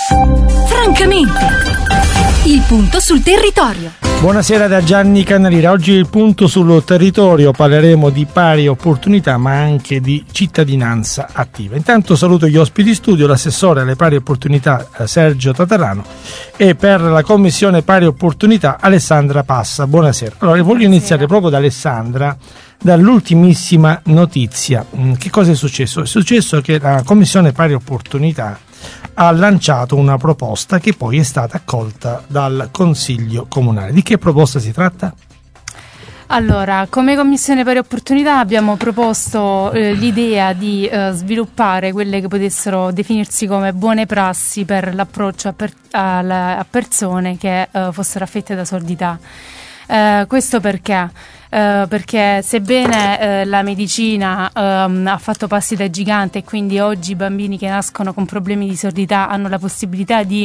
Francamente, il punto sul territorio. Buonasera da Gianni Canalira. Oggi il punto sul territorio, parleremo di pari opportunità ma anche di cittadinanza attiva. Intanto saluto gli ospiti studio, l'assessore alle pari opportunità Sergio Tatarano e per la commissione pari opportunità Alessandra Passa. Buonasera. Allora voglio iniziare proprio da Alessandra, dall'ultimissima notizia. Che cosa è successo? È successo che la commissione pari opportunità ha lanciato una proposta che poi è stata accolta dal Consiglio Comunale. Di che proposta si tratta? Allora, come Commissione Pari Opportunità abbiamo proposto l'idea di sviluppare quelle che potessero definirsi come buone prassi per l'approccio a persone che fossero affette da sordità. Questo perché sebbene la medicina ha fatto passi da gigante e quindi oggi i bambini che nascono con problemi di sordità hanno la possibilità di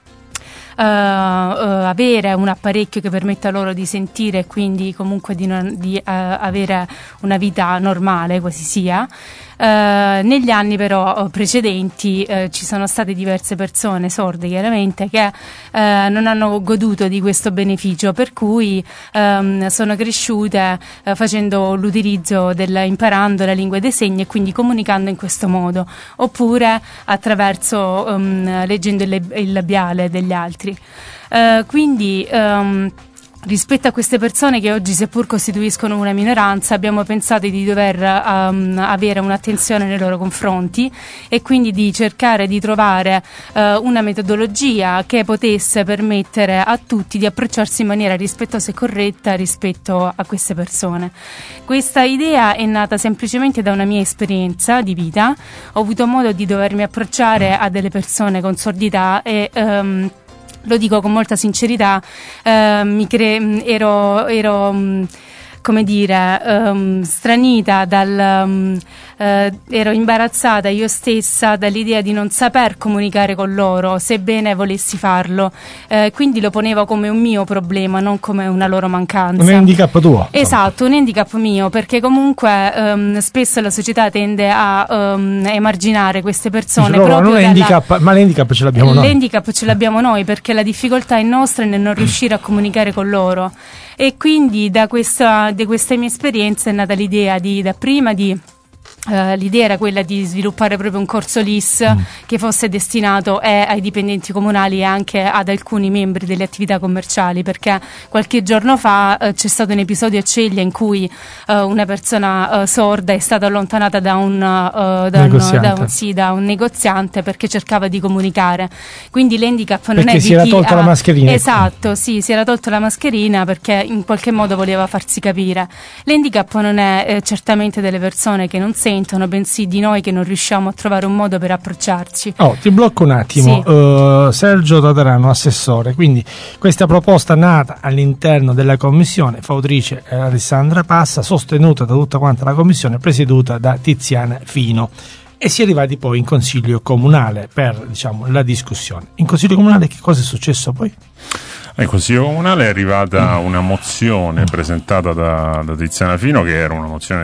avere un apparecchio che permetta loro di sentire e quindi comunque di avere una vita normale, quasi sia. Negli anni però precedenti ci sono state diverse persone sorde chiaramente che non hanno goduto di questo beneficio, per cui sono cresciute facendo l'utilizzo imparando la lingua dei segni e quindi comunicando in questo modo, oppure attraverso leggendo il labiale degli altri. Quindi rispetto a queste persone che oggi seppur costituiscono una minoranza abbiamo pensato di dover avere un'attenzione nei loro confronti e quindi di cercare di trovare una metodologia che potesse permettere a tutti di approcciarsi in maniera rispettosa e corretta rispetto a queste persone. Questa idea è nata semplicemente da una mia esperienza di vita. Ho avuto modo di dovermi approcciare a delle persone con sordità e lo dico con molta sincerità, ero come dire, stranita ero imbarazzata io stessa dall'idea di non saper comunicare con loro, sebbene volessi farlo, quindi lo ponevo come un mio problema, non come una loro mancanza. Un handicap tuo? Esatto, un handicap mio, perché comunque spesso la società tende a emarginare queste persone. Proprio non è handicap, ma l'handicap ce l'abbiamo noi. L'handicap ce l'abbiamo noi perché la difficoltà è nostra nel non riuscire a comunicare con loro. E quindi da questa mia esperienza è nata l'idea l'idea era quella di sviluppare proprio un corso LIS che fosse destinato ai dipendenti comunali e anche ad alcuni membri delle attività commerciali, perché qualche giorno fa c'è stato un episodio a Ceglia in cui una persona sorda è stata allontanata da un negoziante perché cercava di comunicare. Quindi l'handicap non perché è si era tolta la mascherina. Esatto, sì, si era tolta la mascherina perché in qualche modo voleva farsi capire. L'handicap non è certamente delle persone che non sentono, bensì di noi che non riusciamo a trovare un modo per approcciarci. Ti blocco un attimo. Sì. Sergio Tatarano, assessore, quindi questa proposta nata all'interno della commissione, fautrice Alessandra Passa, sostenuta da tutta quanta la commissione, presieduta da Tiziana Fino, e si è arrivati poi in Consiglio Comunale per la discussione. In Consiglio Comunale che cosa è successo poi? In Consiglio Comunale è arrivata una mozione presentata da Tiziana Fino, che era una mozione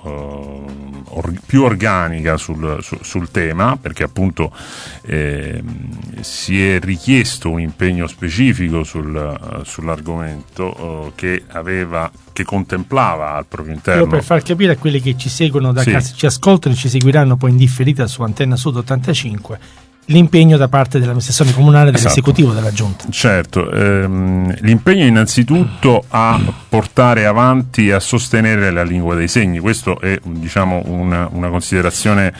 più organica sul tema, perché appunto si è richiesto un impegno specifico sull'argomento che contemplava al proprio interno. Io per far capire a quelli che ci seguono da casa, ci ascoltano e ci seguiranno poi in differita su Antenna Sud 85, l'impegno da parte dell'amministrazione comunale, dell'esecutivo della giunta. Certo, l'impegno innanzitutto a portare avanti e a sostenere la lingua dei segni. Questo è una considerazione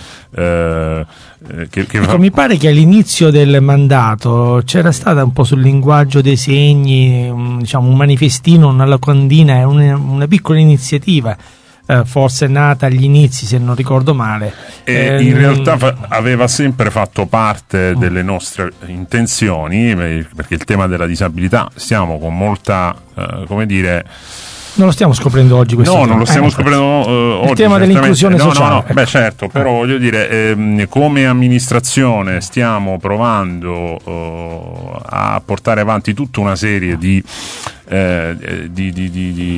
mi pare che all'inizio del mandato c'era stata un po' sul linguaggio dei segni, un manifestino, una locandina, una piccola iniziativa. Forse è nata agli inizi, se non ricordo male. In realtà aveva sempre fatto parte delle nostre intenzioni, perché il tema della disabilità stiamo con molta, non lo stiamo scoprendo oggi questo tema. Non lo stiamo scoprendo oggi. Il tema dell'inclusione sociale. Beh, certo, però voglio dire, come amministrazione stiamo provando a portare avanti tutta una serie di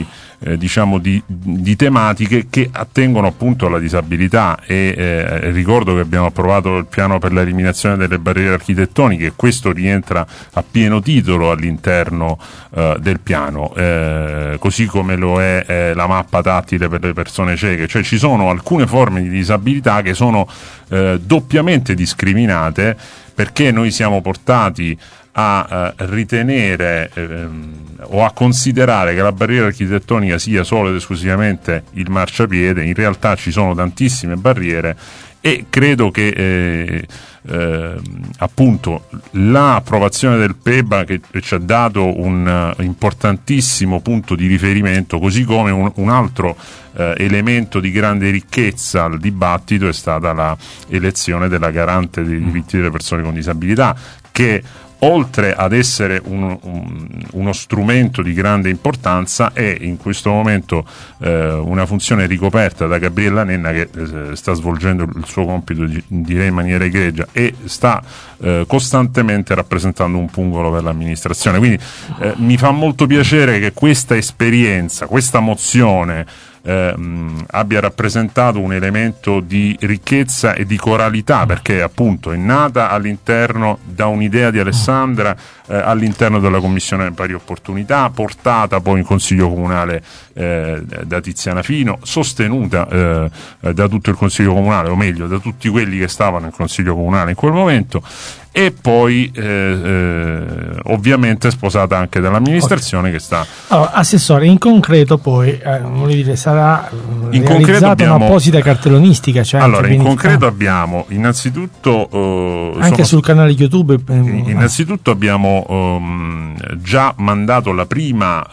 diciamo di tematiche che attengono appunto alla disabilità e ricordo che abbiamo approvato il piano per l'eliminazione delle barriere architettoniche e questo rientra a pieno titolo all'interno del piano, così come lo è la mappa tattile per le persone cieche, cioè ci sono alcune forme di disabilità che sono doppiamente discriminate perché noi siamo portati a ritenere o a considerare che la barriera architettonica sia solo ed esclusivamente il marciapiede. In realtà ci sono tantissime barriere e credo che appunto l'approvazione del PEBA che ci ha dato un importantissimo punto di riferimento, così come un altro elemento di grande ricchezza al dibattito è stata la elezione della garante dei diritti delle persone con disabilità, che oltre ad essere uno strumento di grande importanza è in questo momento una funzione ricoperta da Gabriella Nenna, che sta svolgendo il suo compito direi in maniera egregia e sta costantemente rappresentando un pungolo per l'amministrazione. Quindi mi fa molto piacere che questa esperienza, questa mozione abbia rappresentato un elemento di ricchezza e di coralità, perché appunto è nata all'interno da un'idea di Alessandra all'interno della Commissione Pari Opportunità, portata poi in Consiglio Comunale da Tiziana Fino, sostenuta da tutto il Consiglio Comunale, o meglio da tutti quelli che stavano in Consiglio Comunale in quel momento, e poi ovviamente sposata anche dall'amministrazione, che sta... Allora, Assessore, in concreto poi voglio dire, sarà realizzata un'apposita cartellonistica, cioè allora in concreto abbiamo innanzitutto anche sul canale YouTube innanzitutto abbiamo già mandato la prima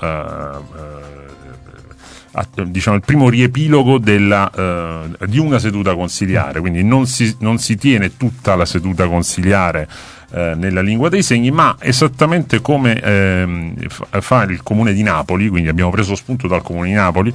diciamo il primo riepilogo di una seduta consiliare, quindi non si tiene tutta la seduta consiliare nella lingua dei segni, ma esattamente come fa il Comune di Napoli, quindi abbiamo preso spunto dal Comune di Napoli,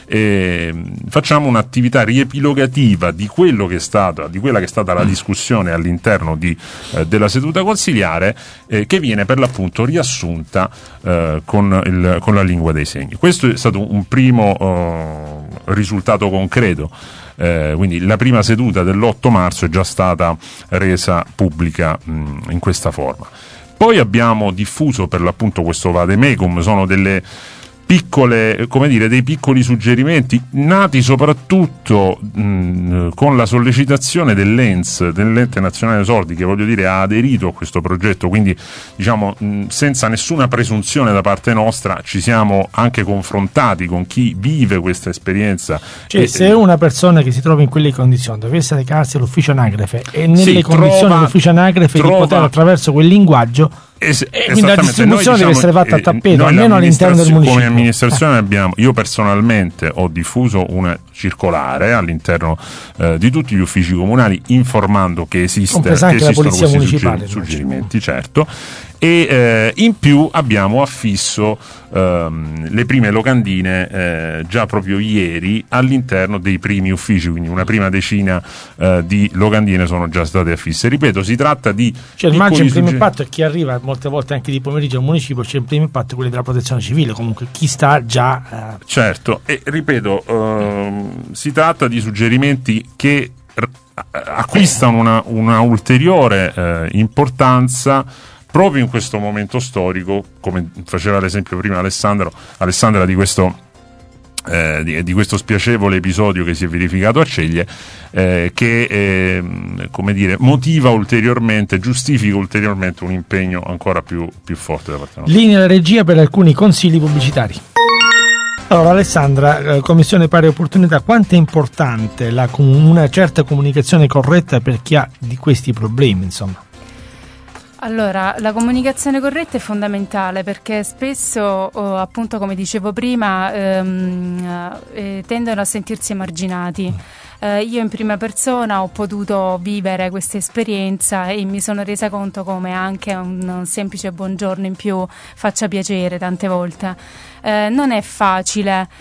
facciamo un'attività riepilogativa di quella che è stata la discussione all'interno della seduta consiliare, che viene per l'appunto riassunta con la lingua dei segni. Questo è stato un primo risultato concreto. Quindi la prima seduta dell'8 marzo è già stata resa pubblica in questa forma. Poi abbiamo diffuso per l'appunto questo vademecum, sono delle piccole, come dire, dei piccoli suggerimenti nati soprattutto con la sollecitazione dell'ENS, dell'Ente Nazionale Sordi, che voglio dire ha aderito a questo progetto, quindi diciamo senza nessuna presunzione da parte nostra ci siamo anche confrontati con chi vive questa esperienza. Cioè se una persona che si trova in quelle condizioni dovesse recarsi all'ufficio anagrafe e nelle condizioni dell'ufficio anagrafe di poter attraverso quel linguaggio, quindi la distribuzione deve essere fatta a tappeto, almeno all'interno del municipio. Come amministrazione io personalmente ho diffuso una circolare all'interno di tutti gli uffici comunali informando che esistono questi suggerimenti, certo, e in più abbiamo affisso le prime locandine già proprio ieri all'interno dei primi uffici, quindi una prima decina di locandine sono già state affisse. Ripeto, si tratta di immagino il primo impatto è chi arriva molte volte anche di pomeriggio al municipio, c'è il primo impatto quello della protezione civile, comunque chi sta già certo, e ripeto si tratta di suggerimenti che acquistano una ulteriore importanza proprio in questo momento storico, come faceva l'esempio prima Alessandra di questo spiacevole episodio che si è verificato a Ceglie, che come dire motiva ulteriormente, giustifica ulteriormente un impegno ancora più forte da parte nostra. Linea regia per alcuni consigli pubblicitari. Allora Alessandra, Commissione Pari Opportunità, quanto è importante una certa comunicazione corretta per chi ha di questi problemi, insomma? Allora, la comunicazione corretta è fondamentale perché spesso, appunto come dicevo prima, tendono a sentirsi emarginati. Io in prima persona ho potuto vivere questa esperienza e mi sono resa conto come anche un semplice buongiorno in più faccia piacere tante volte. Non è facile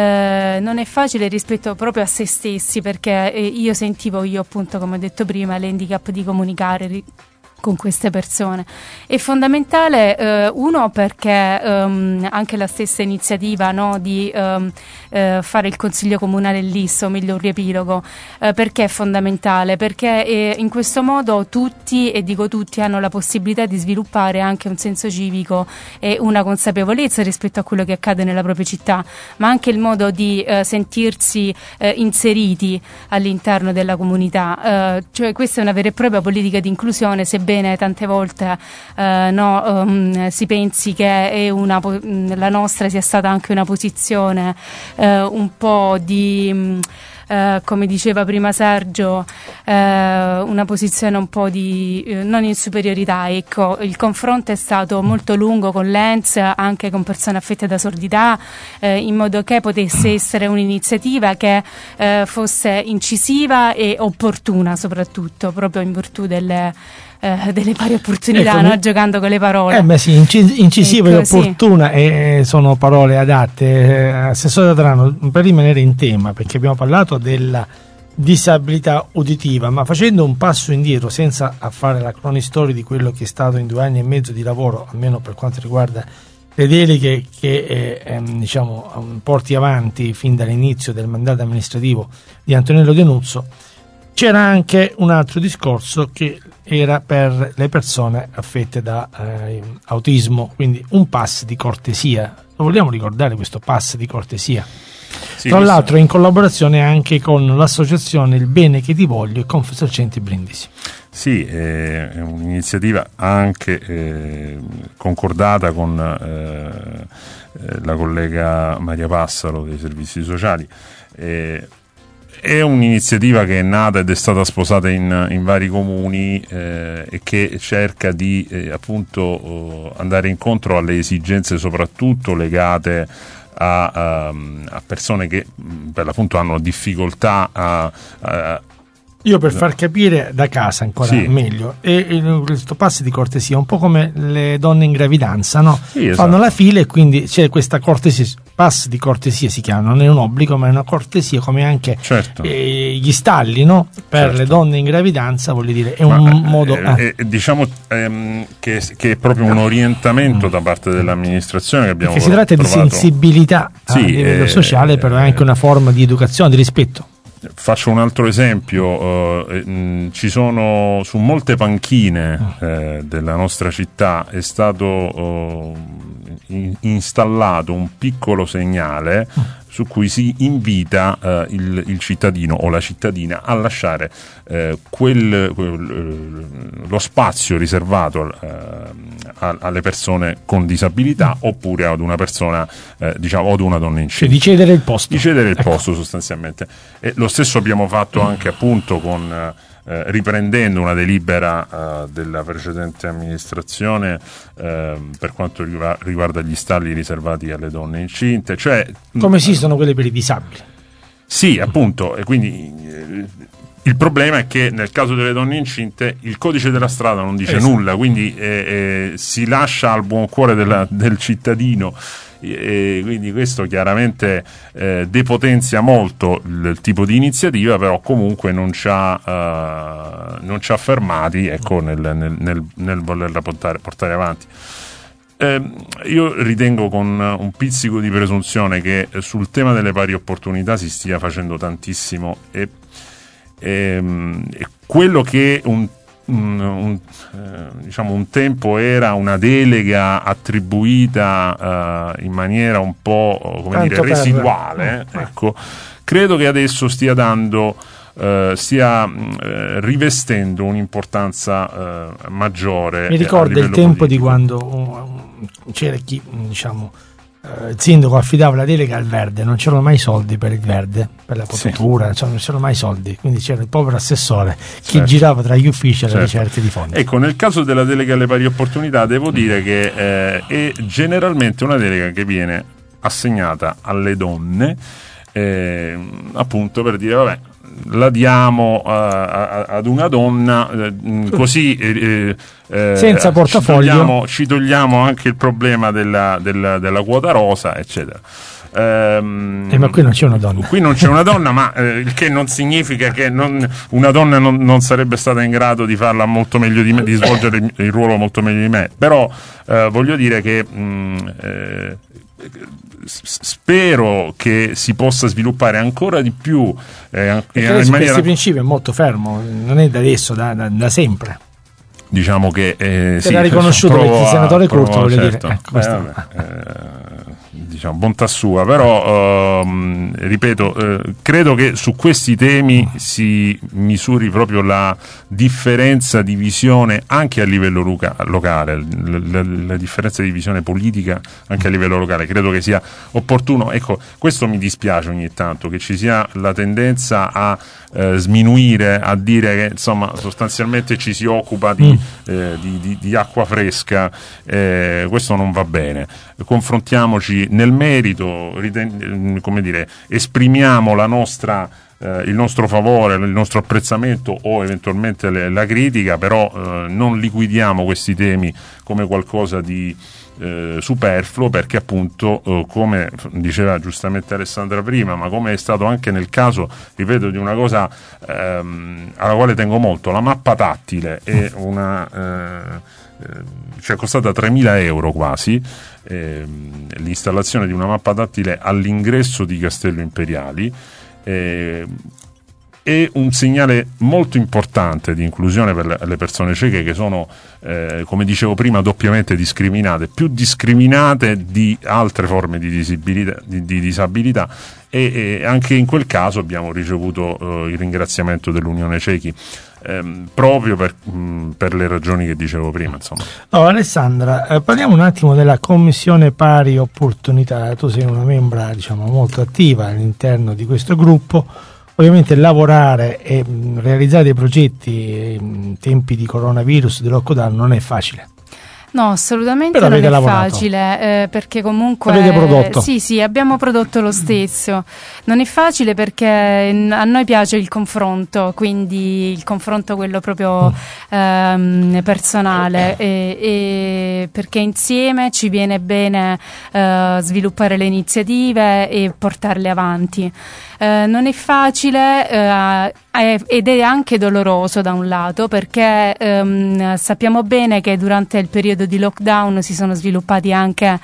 rispetto proprio a se stessi, perché io appunto come ho detto prima l'handicap di comunicare con queste persone. È fondamentale, uno, perché anche la stessa iniziativa, no, di fare il consiglio comunale LIS, o meglio un riepilogo, perché è fondamentale? Perché in questo modo tutti, e dico tutti, hanno la possibilità di sviluppare anche un senso civico e una consapevolezza rispetto a quello che accade nella propria città, ma anche il modo di sentirsi inseriti all'interno della comunità. Cioè questa è una vera e propria politica di inclusione, sebbene tante volte si pensi che è la nostra sia stata anche una posizione un po' di come diceva prima Sergio, una posizione un po' di non in superiorità. Ecco, il confronto è stato molto lungo con l'ENS, anche con persone affette da sordità, in modo che potesse essere un'iniziativa che fosse incisiva e opportuna, soprattutto proprio in virtù delle pari opportunità, ecco, no? Giocando con le parole. Incisiva ecco, e opportuna, sì. Sono parole adatte. Assessore Adrano, per rimanere in tema, perché abbiamo parlato della disabilità uditiva, ma facendo un passo indietro, senza fare la cronistoria di quello che è stato in 2 anni e mezzo di lavoro, almeno per quanto riguarda le deleghe che porti avanti fin dall'inizio del mandato amministrativo di Antonello Denuzzo, c'era anche un altro discorso che era per le persone affette da autismo, quindi un pass di cortesia. Lo vogliamo ricordare, questo pass di cortesia? Sì, tra l'altro in collaborazione anche con l'associazione Il Bene Che Ti Voglio e Confesercenti Brindisi. Sì, è un'iniziativa anche concordata con la collega Maria Passaro dei servizi sociali. È un'iniziativa che è nata ed è stata sposata in vari comuni e che cerca di appunto andare incontro alle esigenze soprattutto legate a persone che per l'appunto hanno difficoltà io per far capire da casa ancora meglio, questo passo di cortesia, un po' come le donne in gravidanza, no? Sì, esatto. Fanno la fila e quindi c'è questa cortesia, pass di cortesia si chiama, non è un obbligo ma è una cortesia, come anche gli stalli, no? Per le donne in gravidanza, voglio dire, è un modo diciamo che è proprio un orientamento da parte dell'amministrazione che abbiamo perché si tratta trovato. Di sensibilità a livello sociale, però è anche una forma di educazione, di rispetto. Faccio un altro esempio, ci sono su molte panchine della nostra città è stato installato un piccolo segnale su cui si invita il cittadino o la cittadina a lasciare lo spazio riservato alle persone con disabilità oppure ad una persona o ad una donna incinta. Cioè di cedere il posto. Di cedere il posto sostanzialmente. E lo stesso abbiamo fatto anche appunto con riprendendo una delibera della precedente amministrazione per quanto riguarda gli stalli riservati alle donne incinte, cioè come esistono quelli per i disabili. Sì, appunto, e quindi il problema è che nel caso delle donne incinte il codice della strada non dice nulla, quindi si lascia al buon cuore del cittadino. Quindi questo chiaramente depotenzia molto il tipo di iniziativa, però comunque non ci ha fermati, ecco, nel volerla portare avanti. Io ritengo con un pizzico di presunzione che sul tema delle pari opportunità si stia facendo tantissimo e quello che un tempo era una delega attribuita in maniera un po' residuale, ecco, credo che adesso stia rivestendo un'importanza maggiore. Mi ricorda il tempo di quando c'era chi, il sindaco affidava la delega al verde, non c'erano mai soldi per il verde, per la potatura, non c'erano mai soldi, quindi c'era il povero assessore che girava tra gli uffici alla ricerca di fondi. Ecco, nel caso della delega alle pari opportunità devo dire che è generalmente una delega che viene assegnata alle donne appunto per dire vabbè, la diamo ad una donna così senza portafoglio ci togliamo anche il problema della quota rosa, eccetera. ma qui non c'è una donna. Qui non c'è una donna, ma il che non significa che una donna non sarebbe stata in grado di farla molto meglio di me, di svolgere il ruolo molto meglio di me. Però voglio dire che spero che si possa sviluppare ancora di più in maniera... Questo principio è molto fermo, non è da adesso, da sempre. Diciamo che era riconosciuto il senatore Curto, voglio certo. dire. Diciamo bontà sua, però ripeto, credo che su questi temi si misuri proprio la differenza di visione anche a livello locale, la differenza di visione politica anche a livello locale. Credo che sia opportuno, ecco, questo mi dispiace ogni tanto, che ci sia la tendenza a sminuire, a dire che insomma sostanzialmente ci si occupa di acqua fresca. Questo non va bene. Confrontiamoci nel merito, come dire, esprimiamo la nostra il nostro favore, il nostro apprezzamento o eventualmente la critica, però non liquidiamo questi temi come qualcosa di superfluo, perché appunto come diceva giustamente Alessandra prima, ma come è stato anche nel caso, ripeto, di una cosa alla quale tengo molto, la mappa tattile è ci è costata 3.000 euro quasi, l'installazione di una mappa tattile all'ingresso di Castello Imperiali. È un segnale molto importante di inclusione per le persone cieche, che sono, come dicevo prima, doppiamente discriminate, più discriminate di altre forme di disabilità, e anche in quel caso abbiamo ricevuto il ringraziamento dell'Unione Ciechi, proprio per le ragioni che dicevo prima, insomma. Alessandra, parliamo un attimo della Commissione Pari Opportunità. Tu sei una membra, diciamo, molto attiva all'interno di questo gruppo. Ovviamente lavorare e realizzare dei progetti in tempi di coronavirus, di lockdown, non è facile. No, assolutamente non è lavorato. Facile, perché comunque avete prodotto. Sì, abbiamo prodotto lo stesso. Non è facile perché a noi piace il confronto, quindi il confronto quello proprio personale, e perché insieme ci viene bene sviluppare le iniziative e portarle avanti. Non è facile ed è anche doloroso da un lato, perché sappiamo bene che durante il periodo di lockdown si sono sviluppati anche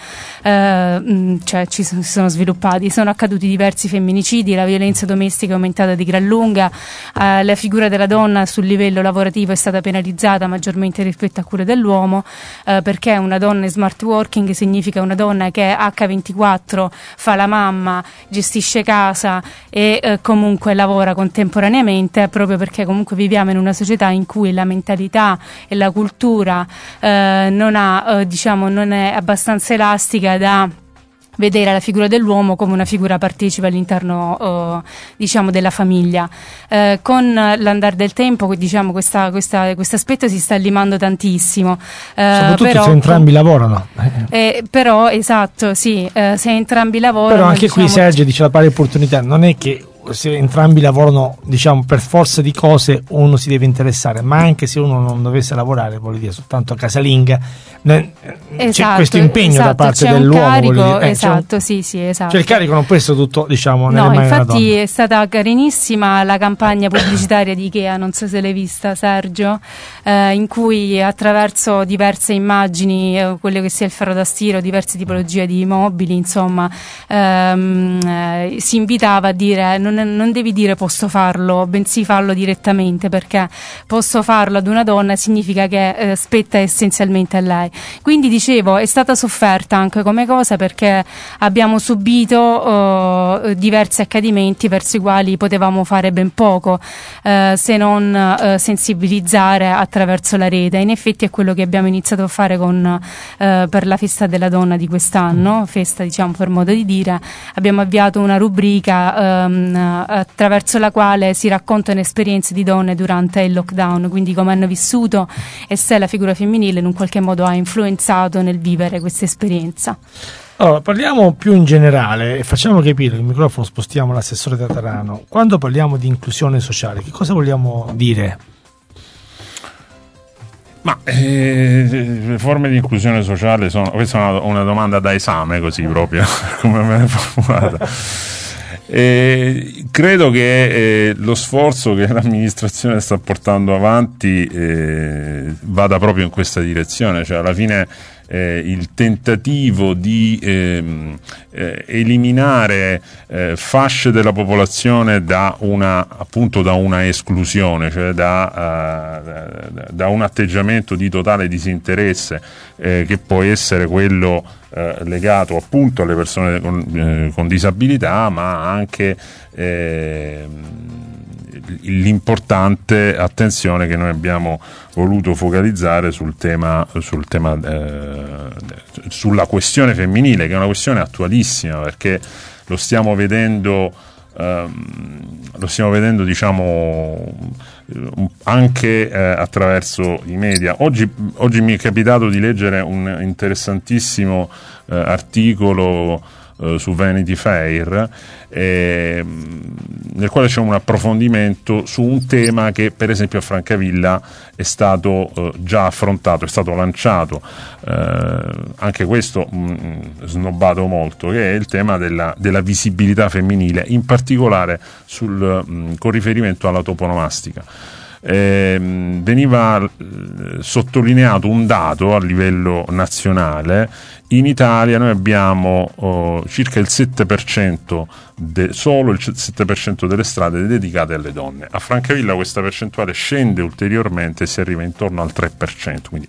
sono accaduti diversi femminicidi, la violenza domestica è aumentata di gran lunga, la figura della donna sul livello lavorativo è stata penalizzata maggiormente rispetto a quella dell'uomo, perché una donna in smart working significa una donna che H24 fa la mamma, gestisce casa e comunque lavora contemporaneamente, proprio perché comunque viviamo in una società in cui la mentalità e la cultura non è abbastanza elastica da vedere la figura dell'uomo come una figura partecipe all'interno della famiglia. Con l'andare del tempo, diciamo, questo aspetto si sta limando tantissimo, soprattutto però, se entrambi lavorano, però esatto, sì, se entrambi lavorano, però anche qui Sergio dice la pari opportunità, non è che se entrambi lavorano, diciamo, per forza di cose uno si deve interessare, ma anche se uno non dovesse lavorare, voglio dire, soltanto casalinga, c'è questo impegno da parte dell'uomo, carico, esatto. Cioè il carico non può essere tutto, diciamo, nelle mani della donna. Infatti è stata carinissima la campagna pubblicitaria di Ikea, non so se l'hai vista, Sergio, in cui attraverso diverse immagini, quello che sia il ferro da stiro, diverse tipologie di mobili, insomma, si invitava a dire non devi dire posso farlo, bensì farlo direttamente, perché posso farlo ad una donna significa che spetta essenzialmente a lei. Quindi dicevo, è stata sofferta anche come cosa, perché abbiamo subito diversi accadimenti verso i quali potevamo fare ben poco, se non sensibilizzare attraverso la rete. In effetti è quello che abbiamo iniziato a fare per la festa della donna di quest'anno, festa, diciamo, per modo di dire. Abbiamo avviato una rubrica attraverso la quale si raccontano esperienze di donne durante il lockdown, quindi come hanno vissuto e se la figura femminile in un qualche modo ha influenzato nel vivere questa esperienza. Allora, parliamo più in generale e facciamo capire, il microfono spostiamo all'assessore Tatarano. Quando parliamo di inclusione sociale, che cosa vogliamo dire? Ma le forme di inclusione sociale questa è una domanda da esame, così proprio come me l'è formulata. Credo che lo sforzo che l'amministrazione sta portando avanti vada proprio in questa direzione, cioè alla fine il tentativo di eliminare fasce della popolazione da una esclusione, cioè da un atteggiamento di totale disinteresse che può essere quello legato appunto alle persone con disabilità, ma anche l'importante attenzione che noi abbiamo voluto focalizzare sulla questione femminile, che è una questione attualissima, perché lo stiamo vedendo diciamo anche attraverso i media. Oggi mi è capitato di leggere un interessantissimo articolo su Vanity Fair, nel quale c'è un approfondimento su un tema che per esempio a Francavilla è stato già affrontato, è stato lanciato, anche questo snobbato molto, che è il tema della visibilità femminile, in particolare con riferimento alla toponomastica. Veniva sottolineato un dato a livello nazionale. In Italia noi abbiamo circa il 7%, solo il 7% delle strade dedicate alle donne. A Francavilla questa percentuale scende ulteriormente e si arriva intorno al 3%, quindi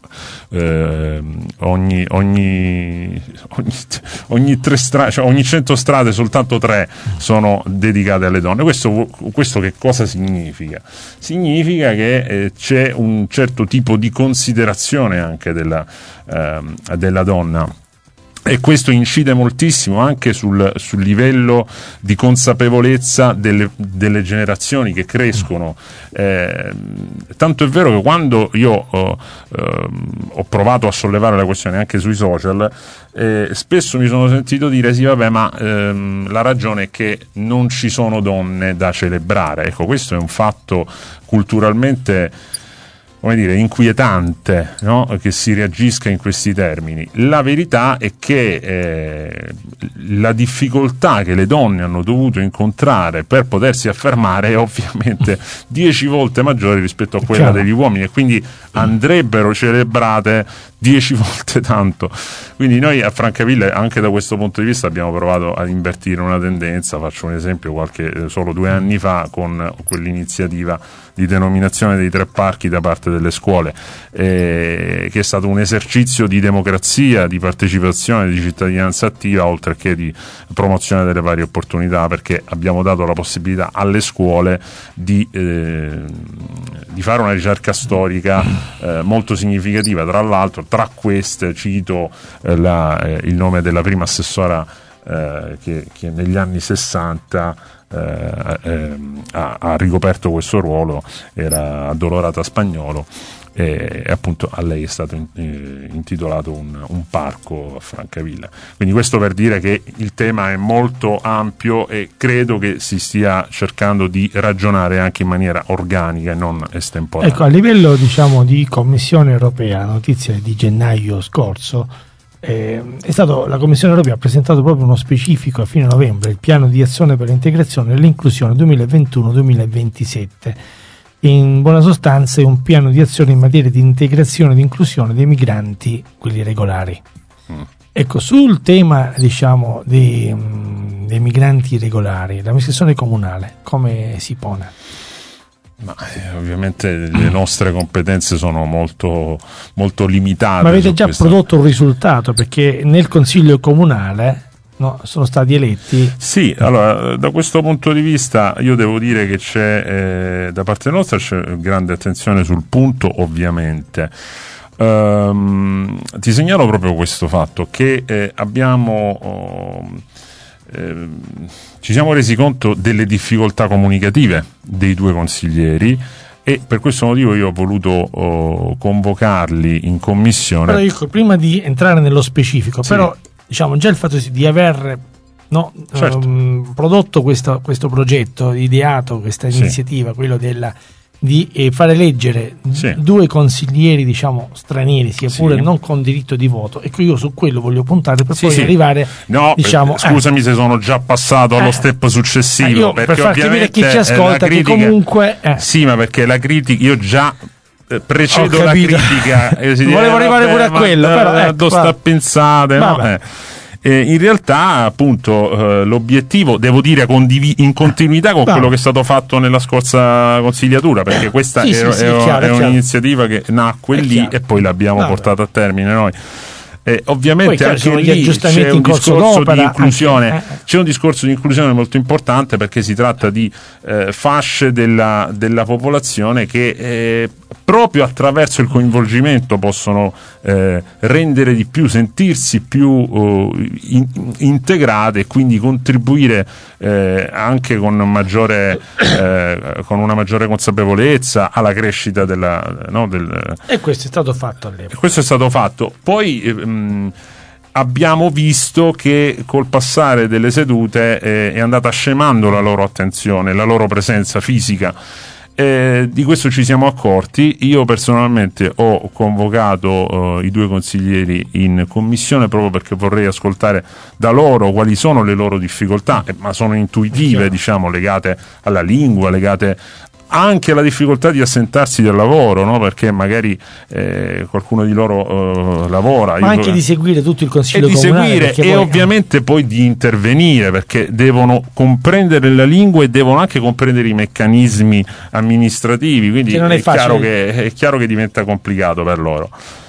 ogni 3 strade, cioè ogni 100 strade soltanto 3 sono dedicate alle donne. Questo che cosa significa? Significa che c'è un certo tipo di considerazione anche della donna. E questo incide moltissimo anche sul livello di consapevolezza delle generazioni che crescono. Tanto è vero che quando io ho provato a sollevare la questione anche sui social, spesso mi sono sentito dire sì vabbè, ma la ragione è che non ci sono donne da celebrare. Ecco, questo è un fatto culturalmente, come dire, inquietante, no? Che si reagisca in questi termini. La verità è che la difficoltà che le donne hanno dovuto incontrare per potersi affermare è ovviamente 10 volte maggiore rispetto a quella degli uomini, e quindi andrebbero celebrate 10 volte tanto. Quindi noi a Francavilla anche da questo punto di vista abbiamo provato ad invertire una tendenza. Faccio un esempio: solo 2 anni fa, con quell'iniziativa di denominazione dei 3 parchi da parte delle scuole, che è stato un esercizio di democrazia, di partecipazione, di cittadinanza attiva, oltre che di promozione delle varie opportunità, perché abbiamo dato la possibilità alle scuole di fare una ricerca storica molto significativa. Tra l'altro, tra queste cito il nome della prima assessora che negli anni 60 ha ricoperto questo ruolo, era Addolorata Spagnolo, e appunto a lei è stato intitolato un parco a Francavilla. Quindi questo per dire che il tema è molto ampio e credo che si stia cercando di ragionare anche in maniera organica e non estemporanea. Ecco, a livello diciamo di Commissione Europea, notizia di gennaio scorso, la Commissione Europea ha presentato proprio uno specifico a fine novembre, il piano di azione per l'integrazione e l'inclusione 2021-2027. In buona sostanza è un piano di azione in materia di integrazione e di inclusione dei migranti, quelli regolari. Ecco, sul tema diciamo dei migranti regolari, l'amministrazione comunale come si pone? Ma ovviamente le nostre competenze sono molto, molto limitate. Ma avete già prodotto un risultato, perché nel Consiglio Comunale sono stati eletti? Sì, allora da questo punto di vista io devo dire che c'è da parte nostra c'è grande attenzione sul punto, ovviamente. Ti segnalo proprio questo fatto, che ci siamo resi conto delle difficoltà comunicative dei 2 consiglieri, e per questo motivo io ho voluto convocarli in commissione. Però io, prima di entrare nello specifico, sì, però diciamo già il fatto di aver prodotto questo progetto, ideato questa iniziativa, quello della di fare eleggere due consiglieri, diciamo, stranieri, sia pure non con diritto di voto. Ecco, io su quello voglio puntare per poi arrivare, diciamo, scusami se sono già passato allo step successivo, perché per far capire a chi ci ascolta critica, che comunque sì, ma perché la critica io già precedo la critica volevo arrivare pure a quello, però sta pensate, no? In realtà, appunto, l'obiettivo, devo dire, in continuità con quello che è stato fatto nella scorsa consigliatura, perché questa è un'iniziativa che nacque lì e poi l'abbiamo portata a termine noi. Ovviamente anche lì c'è un discorso di inclusione, c'è un discorso di inclusione molto importante, perché si tratta di fasce della popolazione che proprio attraverso il coinvolgimento possono rendere di più, sentirsi più integrate e quindi contribuire anche con una maggiore consapevolezza alla crescita e questo è stato fatto all'epoca. Questo è stato fatto. Poi abbiamo visto che col passare delle sedute è andata scemando la loro attenzione, la loro presenza fisica. Di questo ci siamo accorti. Io personalmente ho convocato i due consiglieri in commissione proprio perché vorrei ascoltare da loro quali sono le loro difficoltà, ma sono intuitive, diciamo, legate alla lingua, legate anche alla difficoltà di assentarsi dal lavoro, no? Perché magari qualcuno di loro lavora, ma anche di seguire tutto il consiglio comunale, e ovviamente poi di intervenire, perché devono comprendere la lingua e devono anche comprendere i meccanismi amministrativi, quindi è chiaro che diventa complicato per loro.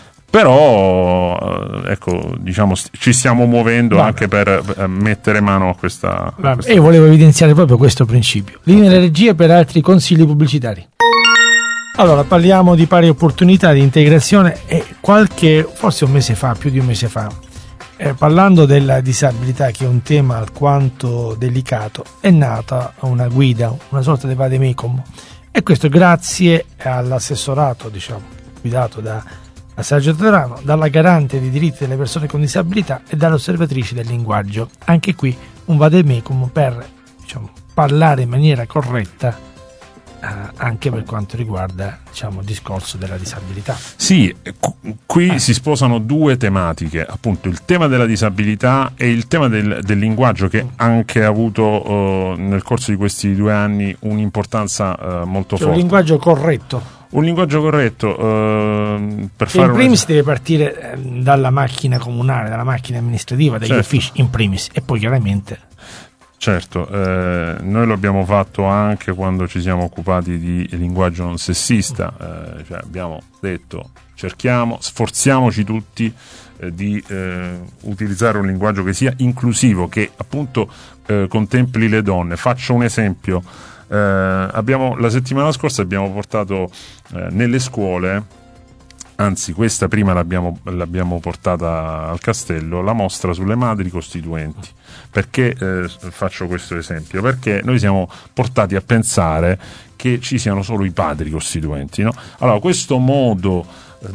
Però ecco, diciamo, ci stiamo muovendo anche per mettere mano a questa. E volevo evidenziare proprio questo principio. Linee di regia per altri consigli pubblicitari. Allora, parliamo di pari opportunità, di integrazione, e forse un mese fa, più di un mese fa, parlando della disabilità, che è un tema alquanto delicato, è nata una guida, una sorta di vademecum, e questo grazie all'assessorato, diciamo, guidato da Sergio Terrano, dalla garante dei diritti delle persone con disabilità e dalle osservatrici del linguaggio. Anche qui un vademecum per, diciamo, parlare in maniera corretta anche per quanto riguarda, diciamo, il discorso della disabilità. Sì, qui si sposano due tematiche, appunto il tema della disabilità e il tema del linguaggio, che anche ha avuto nel corso di questi 2 anni un'importanza molto forte. Un linguaggio corretto. Un linguaggio corretto per fare in primis deve partire dalla macchina comunale, dalla macchina amministrativa, dagli uffici in primis, e poi chiaramente. Certo, noi lo abbiamo fatto anche quando ci siamo occupati di linguaggio non sessista, cioè abbiamo detto sforziamoci tutti di utilizzare un linguaggio che sia inclusivo, che appunto contempli le donne. Faccio un esempio. La settimana scorsa abbiamo portato nelle scuole, anzi questa prima l'abbiamo portata al castello, la mostra sulle madri costituenti. Perché faccio questo esempio? Perché noi siamo portati a pensare che ci siano solo i padri costituenti, no? Allora, questo modo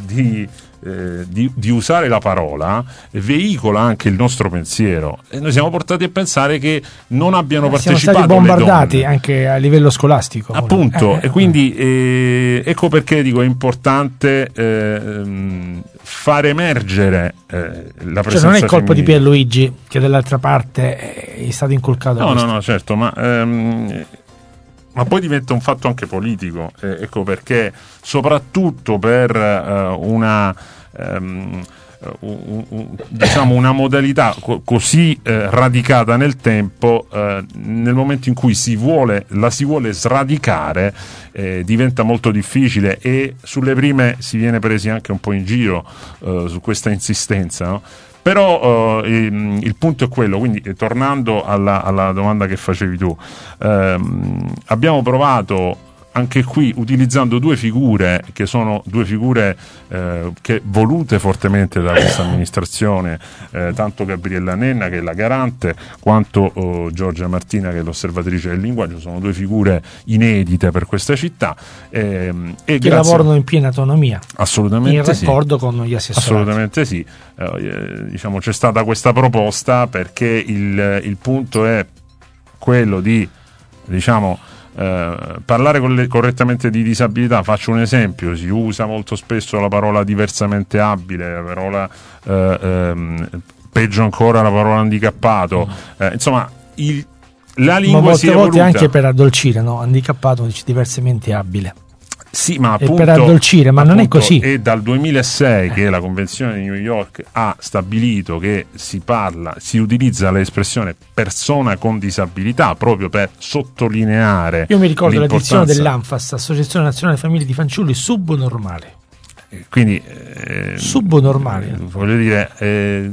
di usare la parola veicola anche il nostro pensiero, e noi siamo portati a pensare che non abbiano partecipato. Siamo stati bombardati anche a livello scolastico, appunto, e quindi ecco perché dico è importante far emergere la presenza. Cioè non è colpa di Pierluigi che dall'altra parte è stato inculcato. No, certo, ma poi diventa un fatto anche politico, ecco perché soprattutto per diciamo una modalità così radicata nel tempo, nel momento in cui la si vuole sradicare, diventa molto difficile, e sulle prime si viene presi anche un po' in giro su questa insistenza, no? Però il punto è quello, quindi tornando alla domanda che facevi tu, abbiamo provato anche qui utilizzando due figure che sono due figure che volute fortemente da questa amministrazione, tanto Gabriella Nenna, che è la garante, quanto Giorgia Martina, che è l'osservatrice del linguaggio. Sono due figure inedite per questa città, e che lavorano in piena autonomia, assolutamente, in raccordo con gli assessorati. Assolutamente sì. Diciamo, c'è stata questa proposta perché il punto è quello di, diciamo, parlare correttamente di disabilità. Faccio un esempio: si usa molto spesso la parola diversamente abile, la parola peggio ancora la parola handicappato, insomma la lingua si è evoluta. Molte volte anche per addolcire, no? Handicappato dice diversamente abile. Sì, ma appunto, per addolcire, ma non è così. E dal 2006 che la Convenzione di New York ha stabilito che si utilizza l'espressione persona con disabilità proprio per sottolineare. Io mi ricordo l'edizione dell'ANFAS, Associazione Nazionale Famiglie di Fanciulli subnormali. Quindi subnormali. Voglio dire,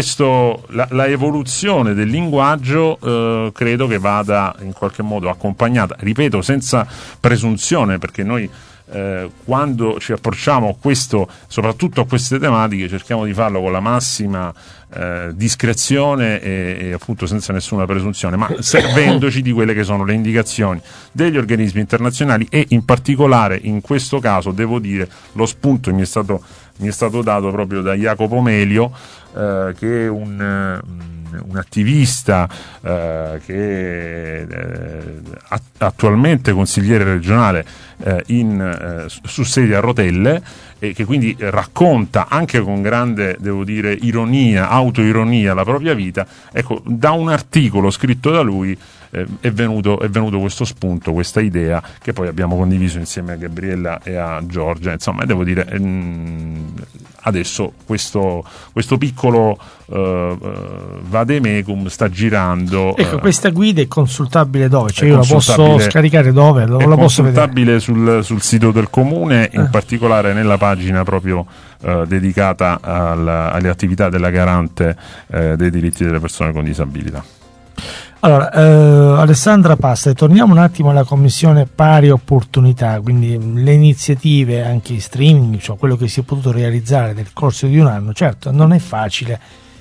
la evoluzione del linguaggio credo che vada in qualche modo accompagnata, ripeto, senza presunzione, perché noi quando ci approcciamo soprattutto a queste tematiche, cerchiamo di farlo con la massima discrezione e appunto senza nessuna presunzione, ma servendoci di quelle che sono le indicazioni degli organismi internazionali, e in particolare in questo caso devo dire lo spunto mi è stato dato proprio da Jacopo Melio, che è un attivista che è attualmente consigliere regionale su sedia a rotelle, e che quindi racconta anche con grande, devo dire, autoironia la propria vita. Ecco, da un articolo scritto da lui è venuto questo spunto, questa idea che poi abbiamo condiviso insieme a Gabriella e a Giorgia. Insomma, devo dire, adesso questo piccolo vademecum sta girando. Ecco, questa guida è consultabile dove? Cioè io la posso scaricare dove? La posso consultabile sul sito del comune, in particolare nella pagina proprio dedicata alle attività della Garante dei diritti delle persone con disabilità. Allora, Alessandra Pasta, torniamo un attimo alla Commissione Pari Opportunità, quindi le iniziative anche in streaming, cioè quello che si è potuto realizzare nel corso di un anno. Certo, non è facile,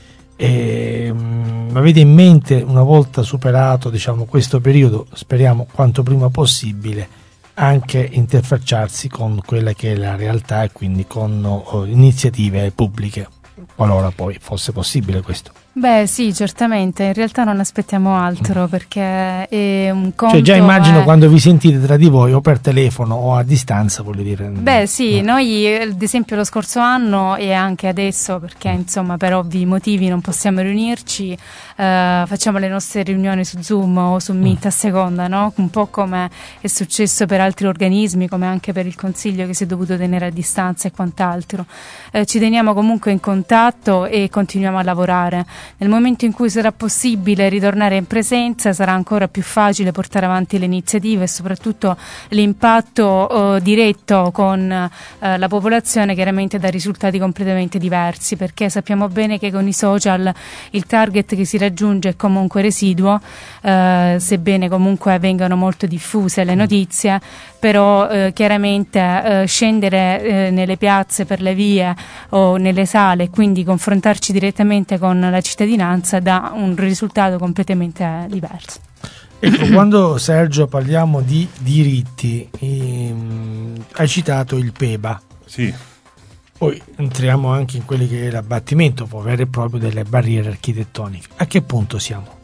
avete in mente, una volta superato, diciamo, questo periodo, speriamo quanto prima possibile, anche interfacciarsi con quella che è la realtà e quindi con iniziative pubbliche, qualora poi fosse possibile questo. Beh sì, certamente, in realtà non aspettiamo altro, perché è un conto. Cioè già immagino quando vi sentite tra di voi o per telefono o a distanza, voglio dire. Beh sì, noi ad esempio lo scorso anno e anche adesso, perché insomma per ovvi motivi non possiamo riunirci, facciamo le nostre riunioni su Zoom o su Meet a seconda, no? Un po' come è successo per altri organismi, come anche per il Consiglio che si è dovuto tenere a distanza e quant'altro. Ci teniamo comunque in contatto e continuiamo a lavorare. Nel momento in cui sarà possibile ritornare in presenza sarà ancora più facile portare avanti le iniziative e soprattutto l'impatto diretto con la popolazione chiaramente dà risultati completamente diversi, perché sappiamo bene che con i social il target che si raggiunge è comunque residuo, sebbene comunque vengano molto diffuse le notizie, però chiaramente scendere nelle piazze, per le vie o nelle sale e quindi confrontarci direttamente con la cittadinanza dà un risultato completamente diverso. Ecco, quando Sergio parliamo di diritti, hai citato il PEBA. Sì. Poi entriamo anche in quelli che è l'abbattimento vero e proprio delle barriere architettoniche. A che punto siamo?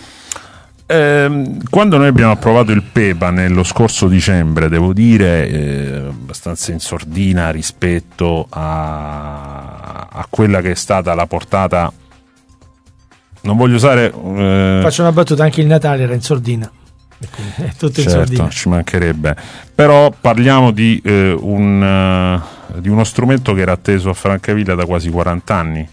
Quando noi abbiamo approvato il PEBA nello scorso dicembre, devo dire abbastanza in sordina rispetto a quella che è stata la portata. Non voglio usare faccio una battuta, anche il Natale era in sordina, è tutto in sordina. Ci mancherebbe, però parliamo di uno strumento che era atteso a Francavilla da quasi 40 anni.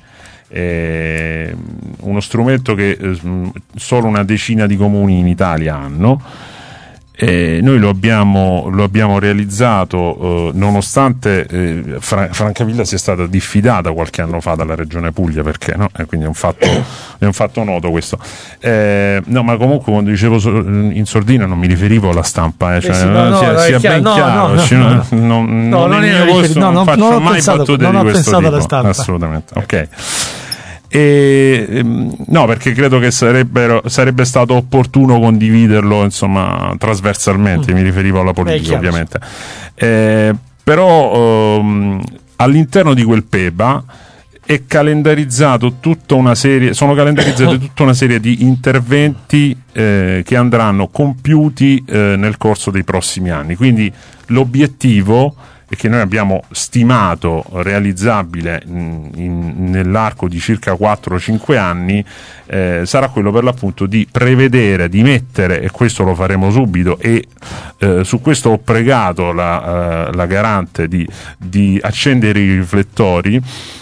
Uno strumento che solo una decina di comuni in Italia hanno, noi lo abbiamo realizzato nonostante Francavilla sia stata diffidata qualche anno fa dalla Regione Puglia, perché no? Quindi è un fatto noto questo. No, ma comunque quando dicevo in sordina non mi riferivo alla stampa, sia ben chiaro. Non faccio mai battute di questo tipo, assolutamente. Ok. No, perché credo che sarebbe stato opportuno condividerlo, insomma, trasversalmente. Mi riferivo alla politica, ovviamente. Però all'interno di quel PEBA è calendarizzato sono calendarizzate tutta una serie di interventi che andranno compiuti nel corso dei prossimi anni. Quindi l'obiettivo è che noi abbiamo stimato realizzabile nell'arco di circa 4-5 anni, sarà quello per l'appunto di prevedere, di mettere, e questo lo faremo subito, e su questo ho pregato la garante di accendere i riflettori,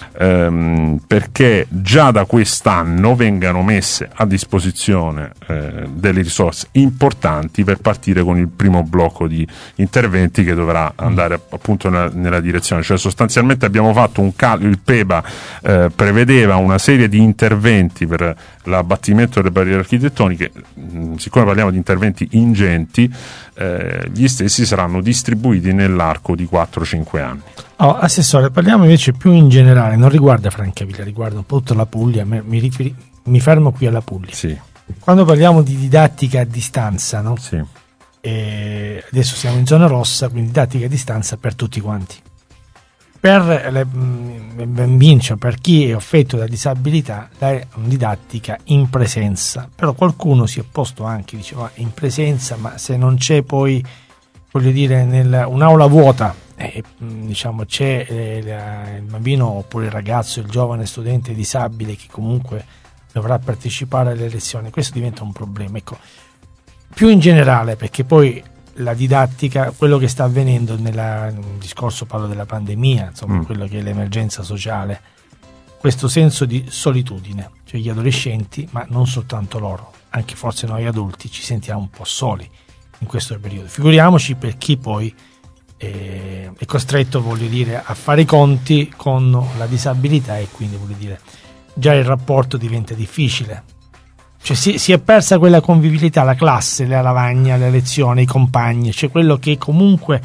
perché già da quest'anno vengano messe a disposizione delle risorse importanti per partire con il primo blocco di interventi che dovrà andare appunto nella direzione. Cioè sostanzialmente abbiamo fatto il PEBA prevedeva una serie di interventi per l'abbattimento delle barriere architettoniche. Siccome parliamo di interventi ingenti, gli stessi saranno distribuiti nell'arco di 4-5 anni. Assessore, parliamo invece più in generale, non riguarda Francavilla, riguarda un po' tutta la Puglia, mi fermo qui alla Puglia. Sì. Quando parliamo di didattica a distanza, no? Sì. Adesso siamo in zona rossa, quindi didattica a distanza per tutti quanti. Per le bambini, cioè per chi è affetto da disabilità, la didattica in presenza. Però qualcuno si è posto anche, diceva, in presenza, ma se non c'è poi, voglio dire, un'aula vuota, diciamo c'è il bambino oppure il ragazzo, il giovane studente disabile che comunque dovrà partecipare alle lezioni, questo diventa un problema. Ecco, più in generale, perché poi la didattica, quello che sta avvenendo nel discorso, parlo della pandemia, insomma, quello che è l'emergenza sociale, questo senso di solitudine, cioè gli adolescenti, ma non soltanto loro, anche forse noi adulti ci sentiamo un po' soli in questo periodo. Figuriamoci per chi poi è costretto, voglio dire, a fare i conti con la disabilità, e quindi, voglio dire, già il rapporto diventa difficile. Cioè si è persa quella convivialità, la classe, la lavagna, le lezioni, i compagni, cioè quello che comunque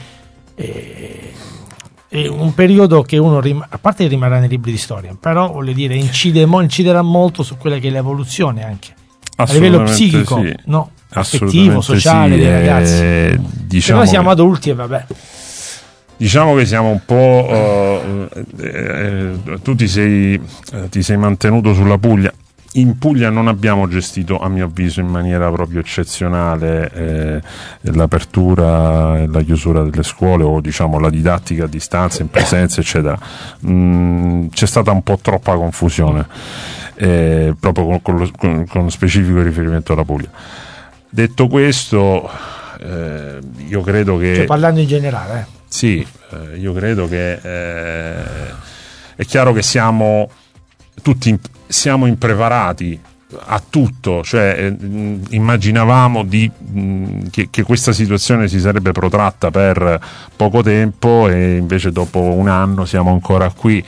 è un periodo che uno, a parte che rimarrà nei libri di storia, però, voglio dire, inciderà molto su quella che è l'evoluzione anche a livello psichico, sì. No? Affettivo, sociale, sì, dei ragazzi. Diciamo noi siamo adulti e vabbè. Diciamo che siamo un po'. Tu ti sei mantenuto sulla Puglia. In Puglia non abbiamo gestito, a mio avviso, in maniera proprio eccezionale l'apertura e la chiusura delle scuole, o diciamo la didattica a distanza, in presenza, eccetera. C'è stata un po' troppa confusione, proprio con specifico riferimento alla Puglia. Detto questo, io credo che... Cioè, parlando in generale, Sì, io credo che è chiaro che siamo impreparati a tutto, cioè immaginavamo che questa situazione si sarebbe protratta per poco tempo, e invece dopo un anno siamo ancora qui.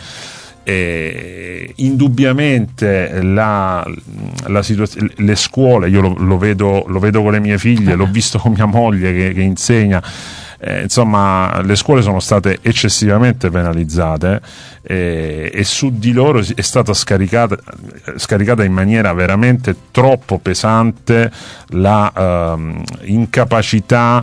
Indubbiamente la situazione, le scuole, io lo vedo con le mie figlie, l'ho visto con mia moglie che insegna. Insomma, le scuole sono state eccessivamente penalizzate, e su di loro è stata scaricata in maniera veramente troppo pesante la incapacità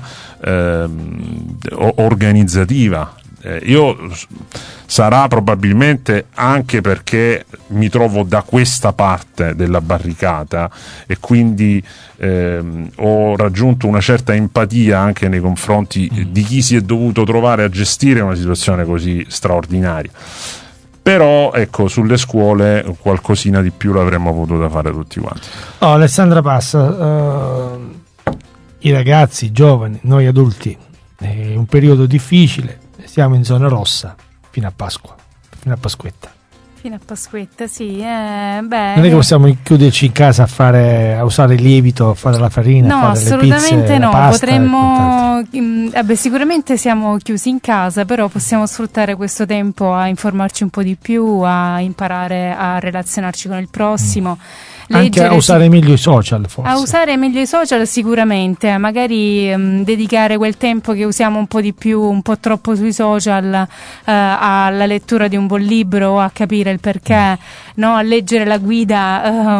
organizzativa. Io sarà probabilmente anche perché mi trovo da questa parte della barricata, e quindi ho raggiunto una certa empatia anche nei confronti di chi si è dovuto trovare a gestire una situazione così straordinaria. Però ecco, sulle scuole qualcosina di più l'avremmo potuta fare tutti quanti. Alessandra Passa, i ragazzi, i giovani, noi adulti, è un periodo difficile. Siamo in zona rossa fino a Pasqua, fino a Pasquetta. Fino a Pasquetta, sì. Non è che possiamo chiuderci in casa a usare il lievito, a fare la farina, no, a fare le pizze, assolutamente no. la pasta. Potremmo, sicuramente siamo chiusi in casa, però possiamo sfruttare questo tempo a informarci un po' di più, a imparare a relazionarci con il prossimo. Anche a usare meglio i social, forse. A usare meglio i social sicuramente, magari dedicare quel tempo che usiamo un po' di più, un po' troppo sui social, alla lettura di un buon libro, o a capire il perché, no? A leggere la guida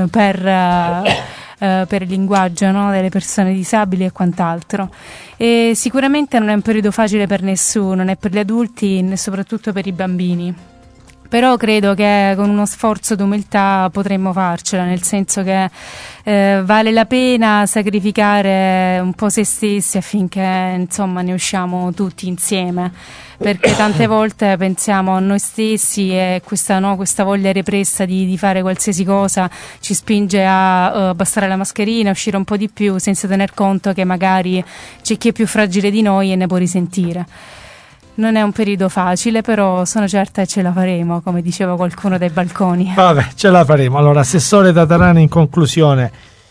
per il linguaggio, no? Delle persone disabili e quant'altro. E sicuramente non è un periodo facile per nessuno, né per gli adulti né soprattutto per i bambini. Però credo che con uno sforzo d'umiltà potremmo farcela, nel senso che vale la pena sacrificare un po' se stessi affinché insomma ne usciamo tutti insieme, perché tante volte pensiamo a noi stessi e questa voglia repressa di fare qualsiasi cosa ci spinge a abbassare la mascherina, uscire un po' di più, senza tener conto che magari c'è chi è più fragile di noi e ne può risentire. Non è un periodo facile, però sono certa che ce la faremo, come diceva qualcuno dai balconi. Vabbè, ce la faremo. Allora, Assessore Tatarani, in conclusione,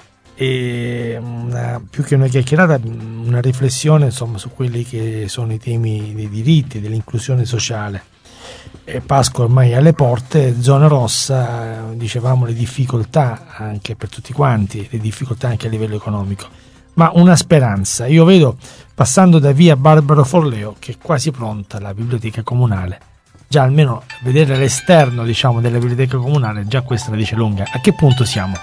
più che una chiacchierata, una riflessione insomma su quelli che sono i temi dei diritti, dell'inclusione sociale. Pasqua ormai alle porte, zona rossa, dicevamo le difficoltà anche per tutti quanti, le difficoltà anche a livello economico. Ma una speranza, io vedo passando da via Barbaro Forleo che è quasi pronta la biblioteca comunale, già almeno vedere l'esterno diciamo della biblioteca comunale, già questa la dice lunga. A che punto siamo?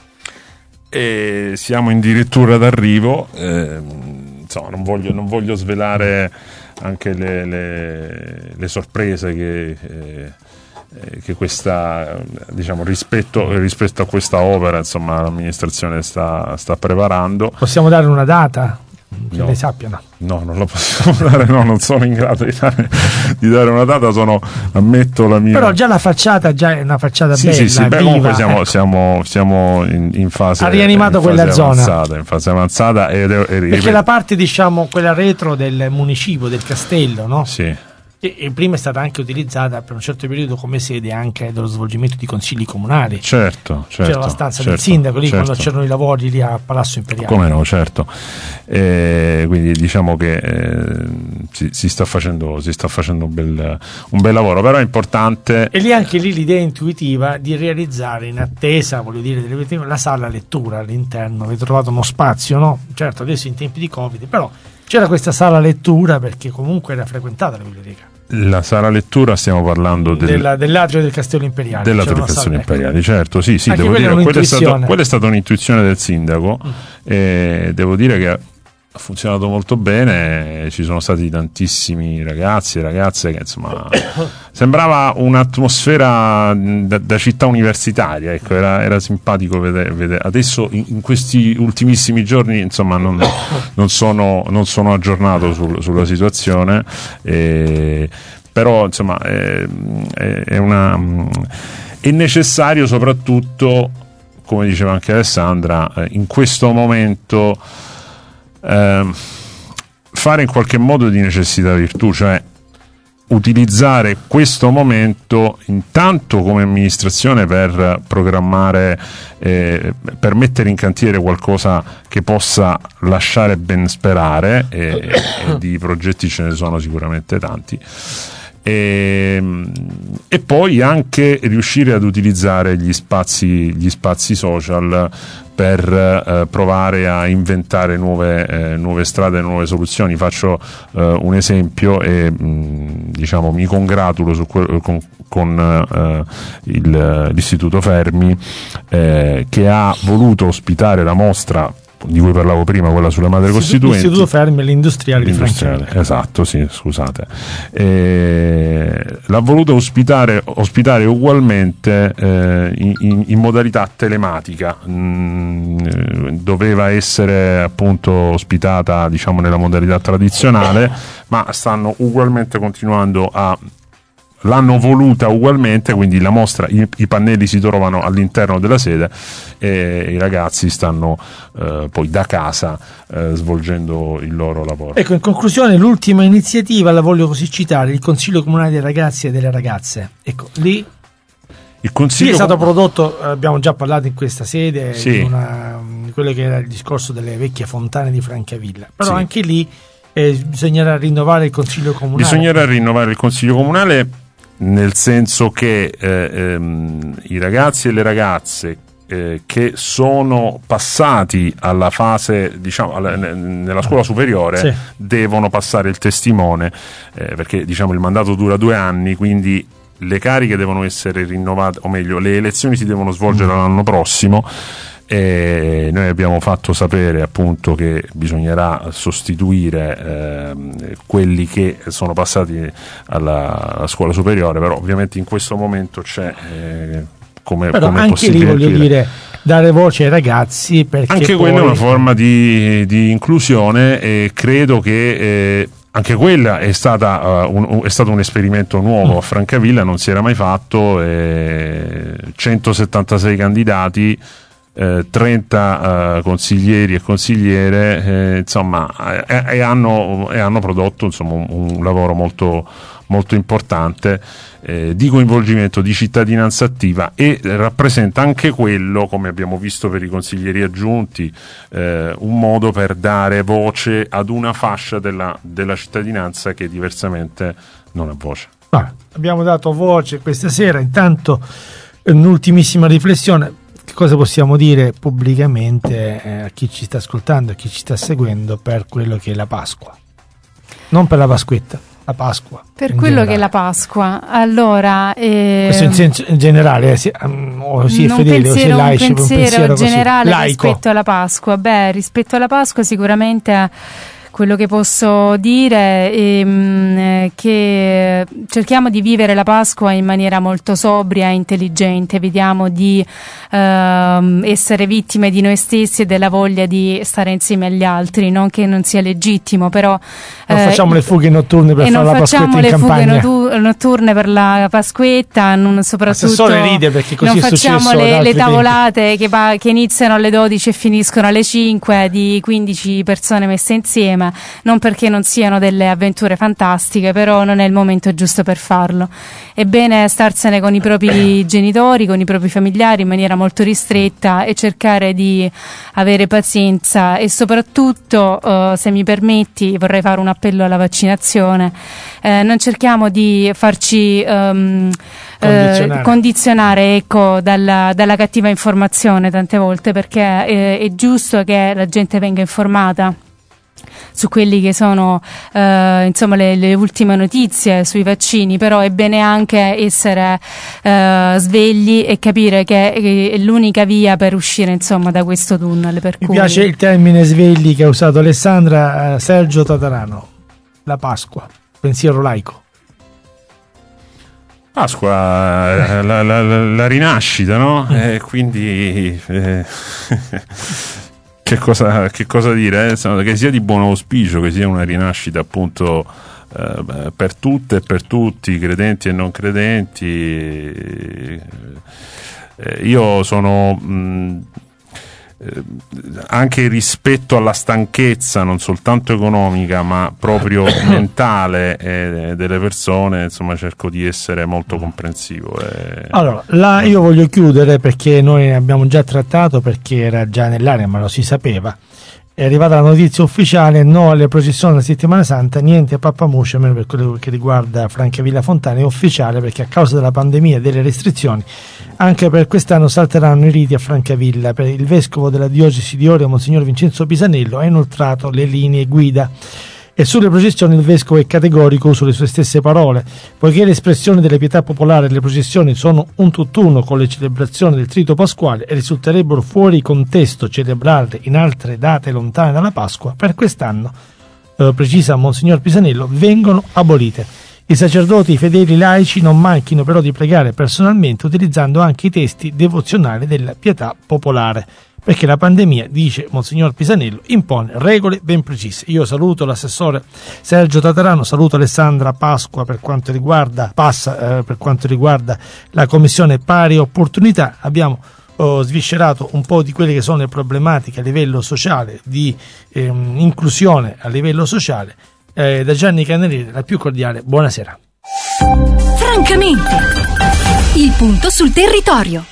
Siamo addirittura d'arrivo, insomma, non voglio svelare anche le sorprese che questa, diciamo, rispetto a questa opera, insomma, l'amministrazione sta preparando. Possiamo dare una data? Che No. ne sappiano? No, non la possiamo dare, no, non sono in grado di dare una data, ammetto la mia. Però già la facciata già è una facciata Sì, bella, sì, beh, viva. comunque siamo in fase. Ha rianimato in fase quella zona. avanzata, in fase avanzata Perché la parte, diciamo, quella retro del municipio, del castello, no? Sì. E prima è stata anche utilizzata per un certo periodo come sede anche dello svolgimento di consigli comunali. Certo. C'era la stanza del sindaco lì quando certo. c'erano i lavori lì a Palazzo Imperiale. Come no, certo. Quindi diciamo che si sta facendo un bel lavoro, però è importante. E lì anche l'idea intuitiva di realizzare, in attesa, voglio dire, la sala lettura all'interno. Avete trovato uno spazio, no? Certo, adesso in tempi di Covid, però c'era questa sala lettura perché comunque era frequentata la biblioteca. La sala lettura, stiamo parlando dell'atrio del Castello Imperiale. Dell'atrio del Castello Imperiale, certo, sì, anche devo dire, quella quella è stata un'intuizione del sindaco, e devo dire che ha funzionato molto bene, ci sono stati tantissimi ragazzi e ragazze che insomma sembrava un'atmosfera da città universitaria, ecco, era simpatico vedere. Adesso in questi ultimissimi giorni insomma non sono aggiornato sulla situazione, però insomma è necessario, soprattutto come diceva anche Alessandra, in questo momento fare in qualche modo di necessità virtù, cioè utilizzare questo momento intanto come amministrazione per programmare, per mettere in cantiere qualcosa che possa lasciare ben sperare, e di progetti ce ne sono sicuramente tanti, e poi anche riuscire ad utilizzare gli spazi social per provare a inventare nuove strade, nuove soluzioni. Faccio un esempio e diciamo mi congratulo con l'Istituto Fermi, che ha voluto ospitare la mostra di cui parlavo prima, quella sulle madri costituenti. L'Istituto Fermi, l'industriale di Francavilla. Esatto, sì, scusate. L'ha voluto ospitare ugualmente in modalità telematica. Doveva essere appunto ospitata, diciamo, nella modalità tradizionale, ma stanno ugualmente continuando l'hanno voluta ugualmente, quindi la mostra, i pannelli si trovano all'interno della sede e i ragazzi stanno poi da casa svolgendo il loro lavoro. Ecco, in conclusione, l'ultima iniziativa la voglio così citare: il Consiglio Comunale dei Ragazzi e delle Ragazze. Ecco, lì il Consiglio è stato prodotto, abbiamo già parlato in questa sede, sì, di quello che era il discorso delle vecchie fontane di Francavilla, però sì, anche lì bisognerà rinnovare il Consiglio Comunale. Bisognerà rinnovare il Consiglio Comunale, nel senso che i ragazzi e le ragazze che sono passati alla fase, diciamo, nella scuola superiore, sì, devono passare il testimone, perché diciamo il mandato dura 2 anni, quindi le cariche devono essere rinnovate, o meglio le elezioni si devono svolgere l'anno prossimo, e noi abbiamo fatto sapere appunto che bisognerà sostituire quelli che sono passati alla scuola superiore, però ovviamente in questo momento c'è come anche lì voglio dire dare voce ai ragazzi, perché anche quella è una forma di inclusione, e credo che anche quella è stato un esperimento nuovo a Francavilla, non si era mai fatto, 176 candidati, 30 consiglieri e consigliere, insomma, e hanno prodotto insomma un lavoro molto, molto importante di coinvolgimento, di cittadinanza attiva, e rappresenta anche quello, come abbiamo visto per i consiglieri aggiunti, un modo per dare voce ad una fascia della cittadinanza che diversamente non ha voce. Abbiamo dato voce questa sera. Intanto un'ultimissima riflessione: che cosa possiamo dire pubblicamente a chi ci sta ascoltando, a chi ci sta seguendo, per quello che è la Pasqua? Non per la Pasquetta, la Pasqua. Per quello generale. Che è la Pasqua, allora... Questo in senso in generale, o si è fedele o si è laici, un pensiero generale laico. Rispetto alla Pasqua. Rispetto alla Pasqua sicuramente... Quello che posso dire è che cerchiamo di vivere la Pasqua in maniera molto sobria e intelligente, evitiamo di essere vittime di noi stessi e della voglia di stare insieme agli altri, non che non sia legittimo, però non facciamo le fughe notturne per fare la Pasquetta in campagna. Non facciamo le fughe notturne per la Pasquetta, soprattutto ride perché così non facciamo le tavolate che iniziano alle 12 e finiscono alle 5 di 15 persone messe insieme. Non perché non siano delle avventure fantastiche, però non è il momento giusto per farlo. È bene starsene con i propri genitori, con i propri familiari in maniera molto ristretta, e cercare di avere pazienza, e soprattutto, se mi permetti, vorrei fare un appello alla vaccinazione. Non cerchiamo di farci condizionare dalla cattiva informazione tante volte, perché è giusto che la gente venga informata su quelli che sono insomma le ultime notizie sui vaccini, però è bene anche essere svegli e capire che è l'unica via per uscire insomma da questo tunnel. Mi piace il termine svegli che ha usato Alessandra. Sergio Tatarano, la Pasqua, pensiero laico. Pasqua, la rinascita, no? Quindi che cosa dire? Che sia di buon auspicio, che sia una rinascita appunto per tutte e per tutti, credenti e non credenti. Io sono anche rispetto alla stanchezza non soltanto economica ma proprio mentale delle persone, insomma cerco di essere molto comprensivo. Allora, io voglio chiudere, perché noi ne abbiamo già trattato, perché era già nell'aria ma lo si sapeva. È arrivata la notizia ufficiale: no alle processioni della settimana santa, niente a Pappamuscia, almeno per quello che riguarda Francavilla Fontana. È ufficiale, perché a causa della pandemia e delle restrizioni anche per quest'anno salteranno i riti a Francavilla. Per il vescovo della diocesi di Orio, Monsignor Vincenzo Pisanello, ha inoltrato le linee guida. E sulle processioni il vescovo è categorico sulle sue stesse parole: poiché le espressioni delle pietà popolari delle processioni sono un tutt'uno con le celebrazioni del Trito Pasquale e risulterebbero fuori contesto celebrarle in altre date lontane dalla Pasqua, per quest'anno, precisa Monsignor Pisanello, vengono abolite. I sacerdoti, i fedeli, i laici non manchino però di pregare personalmente utilizzando anche i testi devozionali della pietà popolare, perché la pandemia, dice Monsignor Pisanello, impone regole ben precise. Io saluto l'assessore Sergio Tatarano, saluto Alessandra Pasqua per quanto riguarda la Commissione Pari Opportunità. Abbiamo sviscerato un po' di quelle che sono le problematiche a livello sociale, di inclusione a livello sociale. Da Gianni Caneliere la più cordiale buonasera. Francamente, il punto sul territorio.